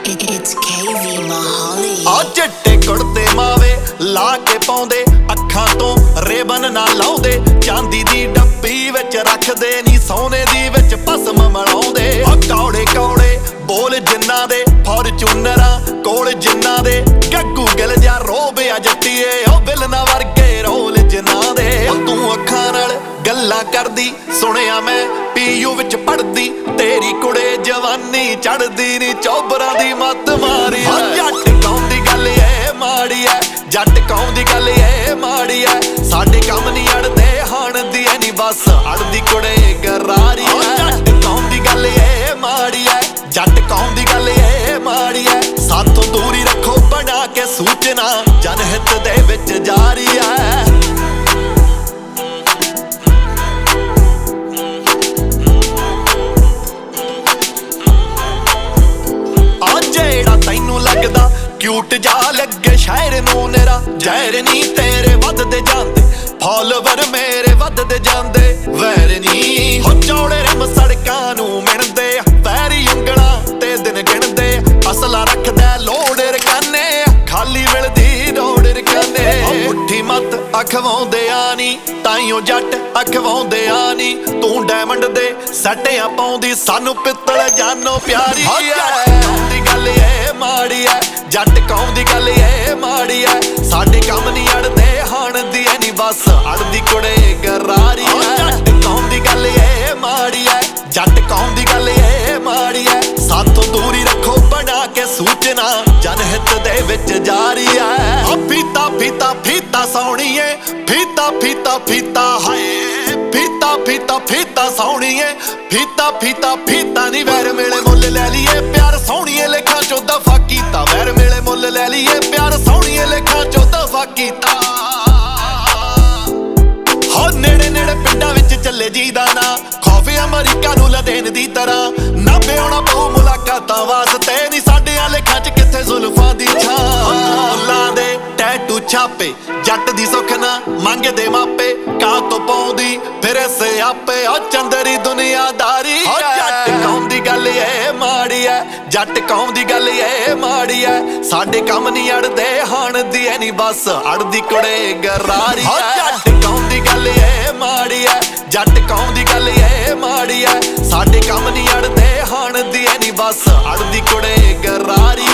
It's KV Mahali। ਆ ਚਿੱਟੇ ਕੁੜਤੇ ਮਾਵੇ ਲਾ ਕੇ ਪਾਉਂਦੇ, ਅੱਖਾਂ ਤੋਂ ਰੇਬਨ ਨਾ ਲਾਉਂਦੇ, ਚਾਂਦੀ ਦੀ ਡੱਬੀ ਵਿੱਚ ਰੱਖਦੇ ਨੀ ਸੋਨੇ ਦੀ ਵਿੱਚ ਭਸਮ ਮਲਾਉਂਦੇ। ਆ ਕੌੜੇ ਕੌੜੇ ਬੋਲ ਜਿੰਨਾਂ ਦੇ ਫੋਰਚੂਨਰਾਂ ਕੋਲ ਜਿੰਨਾਂ ਦੇ, ਗੱਗੂ ਗਿਲ ਜਾ ਰੋਬਿਆ ਜੱਟੀਏ ਉਹ ਵਿਲਨਾ ਵਰਗੇ ਰੋਲ ਜਿੰਨਾਂ ਦੇ। ਤੂੰ ਅੱਖਾਂ ਨਾਲ ਗੱਲਾਂ ਕਰਦੀ ਸੁਣਿਆ ਮੈਂ ਪੀਯੂ ਵਿੱਚ ਪੜਦੀ, ਤੇਰੀ ਕੁੜੇ ਜਵਾਨੀ ਚੜਦੀ ਨੀ ਚੌਬਰਾਂ ਦੀ ਮੱਤ ਮਾਰੀ। ਜੱਟ ਕੌਮ ਦੀ ਗੱਲ ਏ ਮਾੜੀ ਐ, ਜੱਟ ਕੌਮ ਦੀ ਗੱਲ ਏ ਮਾੜੀ ਐ, ਸਾਡੇ ਕੰਮ ਨੀ ਅੜਦੇ ਹਣ ਦੀ ਐ ਨੀ ਬਸ ਅੜਦੀ ਕੁੜੇ ਗਰਾਰੀ ਐ। ਜੱਟ ਕੌਮ ਦੀ ਗੱਲ ਏ ਮਾੜੀ ਐ, ਜੱਟ ਕੌਮ ਦੀ ਗੱਲ ਏ ਮਾੜੀ ਐ, ਸਾਥੋਂ ਦੂਰੀ ਰੱਖੋ ਬਣਾ ਕੇ ਸੂਚਨਾ ਜਨਹਿਤ ਦੇ ਵਿੱਚ ਜਾਰੀ ਐ। ਤੈਨੂੰ ਲੱਗਦਾ ਕਿਊਟ ਜਾ ਲੱਗੇ ਸ਼ਾਇਰ ਨੂੰ ਨੇਰਾ, ਜ਼ਹਿਰ ਨੀ ਤੇਰੇ ਵੱਧਦੇ ਜਾਂਦੇ ਫਾਲੋਵਰ ਮੇਰੇ ਵੱਧਦੇ ਜਾਂਦੇ, ਵੈਰ ਨੀ ਹੋ ਚੌੜੇ ਰਮ ਸੜਕਾਂ ਨੂੰ ਮਿਣਦੇ, ਵੈਰੀ ਉਂਗਲਾਂ ਤੇ ਦਿਨ ਗਿਣਦੇ, ਅਸਲਾ ਰੱਖਦਾ ਲੋੜ ਰਕਾਨੇ, ਖਾਲੀ ਮਿਲਦੀ ਰੋੜ ਰਕਾਨੇ। ਮੁੱਠੀ ਮੱਤ ਅਖਵਾਉਂਦੇ ਆ ਨੀ ਤਾਈਓ ਜੱਟ ਅਖਵਾਉਂਦੇ ਆ ਨੀ, ਤੂੰ ਡਾਇਮੰਡ ਦੇ ਸੱਟਿਆਂ ਪਾਉਂਦੀ ਸਾਨੂੰ ਪਿੱਤਲ ਜਾਨੋ ਪਿਆਰੀ ਦੀ ਗੱਲ ਏ ਮਾੜੀ ਐ, ਜੱਟ ਕੌਮ ਦੀ ਗੱਲ ਏ ਮਾੜੀ ਐ, ਸਾਡੇ ਕੰਮ ਨੀ ਅੜਦੇ ਹਣ ਦੀ ਐ ਨੀ ਬਸ ਅੜਦੀ ਕੁੜੇ ਗਰਾਰੀ ਐ। ਜੱਟ ਕੌਮ ਦੀ ਗੱਲ ਏ ਮਾੜੀ ਐ, ਜੱਟ ਕੌਮ ਦੀ ਗੱਲ ਏ ਮਾੜੀ ਐ, ਸਾਥੋਂ ਦੂਰੀ ਰੱਖੋ ਬਣਾ ਕੇ ਸੂਚਨਾ ਜਨਹਿਤ ਦੇ ਵਿੱਚ ਜਾਰੀ ਐ। ਫੀਤਾ ਫੀਤਾ ਫੀਤਾ ਸੋਹਣੀਏ, ਫੀਤਾ ਫੀਤਾ ਫੀਤਾ ਹਾਏ, ਫੀਤਾ ਫੀਤਾ ਫੀਤਾ ਸੋਹਣੀਏ, ਫੀਤਾ ਫੀਤਾ ਫੀਤਾ ਨੀ ਵੈਰ ਮੇਲੇ ਮੁੱਲ ਲੈ ਲਈਏ ਪਿਆਰ ਸੋਹਣੀਏ, ਲੇਖਾਂ ਚੋਂ ਦਫਾ ਕੀਤਾ ਵੈਰ ਮੇਲੇ ਮੁੱਲ ਲੈ ਲਈਏ ਪਿਆਰ ਸੋਹਣੀਏ, ਲੇਖਾਂ ਚੋਂ ਦਫਾ ਕੀਤਾ। ਹੋ ਨੇੜੇ ਨੇੜੇ ਪਿੰਡਾਂ ਵਿੱਚ ਚੱਲੇ ਜੀ ਦਾ ਨਾਂ, ਖੌਫ ਅਮਰੀਕਾ ਨੂੰ ਲਦੇਨ ਦੀ ਤਰ੍ਹਾਂ, ਨਾ ਪਿਆਉਣਾ ਪਊ ਮੁਲਾਕਾਤਾਂ ਵਾਸਤੇ ਨੀ ਸਾਡਿਆਂ ਲੇਖਾਂ ਚ ਕਿੱਥੇ ਜ਼ੁਲਫਾਂ ਦੀ ਛਾਂ। ਫੁੱਲਾਂ ਦੇ ਟੈਟੂ ਛਾਪੇ ਜੱਟ ਦੀ ਸੁੱਖ ਨਾ ਮੰਗਦੇ ਮਾਪੇ, ਕਾਂ ਤੋਂ ਪਾਉਂਦੀ ਫਿਰ ਸਿਆਪੇ ਆ ਚੰਦਰੀ ਦੁਨੀਆਦਾਰੀ। ਜੱਟ ਕੌਮ ਦੀ ਗੱਲ ਏ ਮਾੜੀ ਐ, ਜੱਟ ਕੌਮ ਦੀ ਗੱਲ ਏ ਮਾੜੀ ਐ, ਸਾਡੇ ਕੰਮ ਨੀ ਅੜਦੇ ਹਣ ਦੀ ਐ ਨੀ ਬਸ ਅੜਦੀ ਕੁੜੇ ਗਰਾਰੀ ਐ। ਜੱਟ ਕੌਮ ਦੀ ਗੱਲ ਏ ਮਾੜੀ ਐ, ਜੱਟ ਕੌਮ ਦੀ ਗੱਲ ਏ ਮਾੜੀ ਐ, ਸਾਡੇ ਕੰਮ ਨੀ ਅੜਦੇ ਹਣ ਦੀ ਐ ਨੀ ਬਸ ਅੜਦੀ ਕੁੜੇ ਗਰਾਰੀ।